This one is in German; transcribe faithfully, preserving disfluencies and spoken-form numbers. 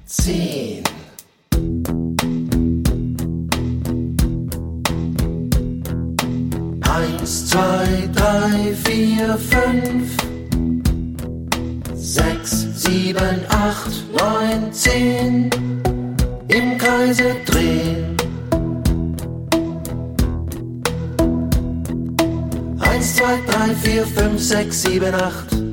zehn. Eins, zwei, drei, vier, fünf, sechs, sieben, acht, neun, zehn. Im Kreise drehen. Eins, zwei, drei, vier, fünf, sechs, sieben, acht.